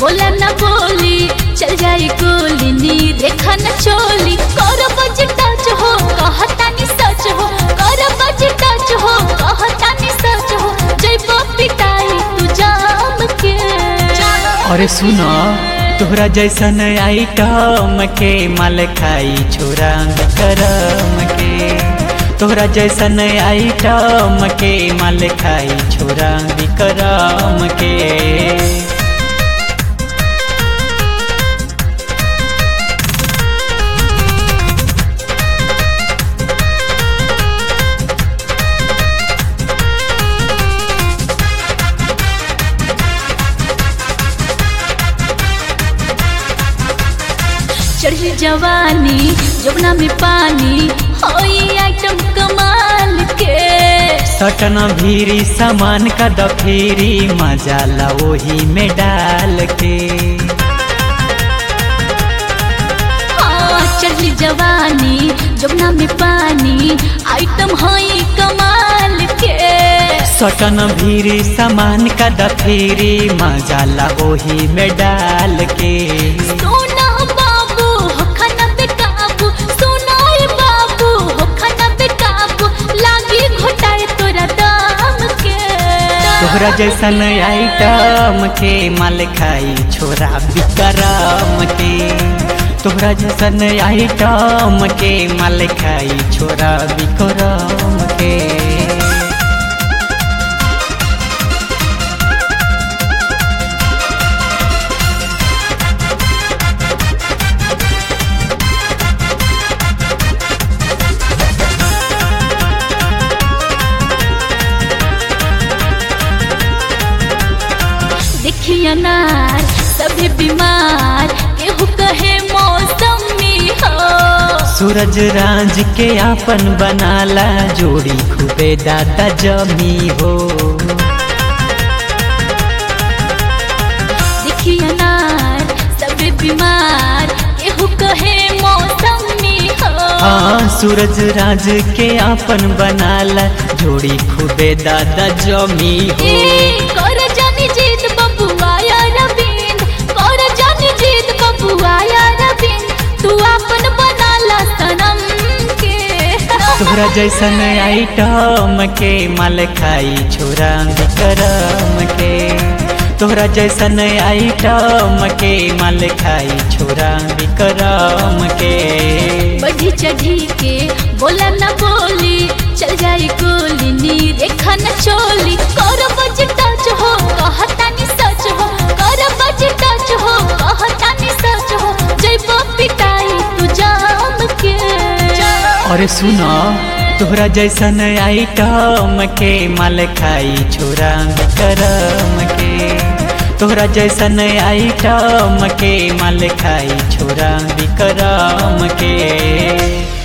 बोला न बोली चल जाई गोली नी देखा न चोली कर बज टच हो कहता नी सच हो कर बज टच हो कहता नी सच हो जइबो पिटाई तू जाम के। अरे सुनो तोहरा जैसन आइटम के माल खाई छोरा करम के। तोहरा जैसन आइटम के माल खाई छोरा करम के। चढ़ी जवानी जमुना में पानी होई आइटम कमाल के। सटना भीरी सामान का दफेरी मजाला वही में डाल के। चढ़ी जवानी जमुना में पानी आइटम होई कमाल के। सटना भीरी सामान का दफेरी मजाला वही में डाल के। तोहरा जैसन आइटम के माल खाई छोरा विक्रम के। तोहरा जैसन आइटम के माल खाई छोरा विक्रम के। देखिए नार सभी बीमार केहू कहे मौसमी हो। सूरज राज के आपन बनाला जोड़ी खूबे दादा जमी हो। देखिए नार सभी बीमार केहू कहे मौसमी हो। हाँ सूरज राज के आपन बनाला जोड़ी खूबे दादा जमी हो। तोहरा जैसन आइटम के माल खाई छोरा विक्रम के। तोहरा जैसन आइटम के माल खाई छोरा विक्रम के। बढ़ी चढ़ी के बोला न बोली चल जाई गोली नी देखा न चोली कर बज टच हो कहता नी सच हो कर बज टच हो कहता नी सच हो जइबो पिटाई तू जाम के। अरे सुनो तोहरा जैसन आइटम के माल खाई छोरा विक्रम के। तोहरा जैसन आइटम के माल खाई छोरा विक्रम के।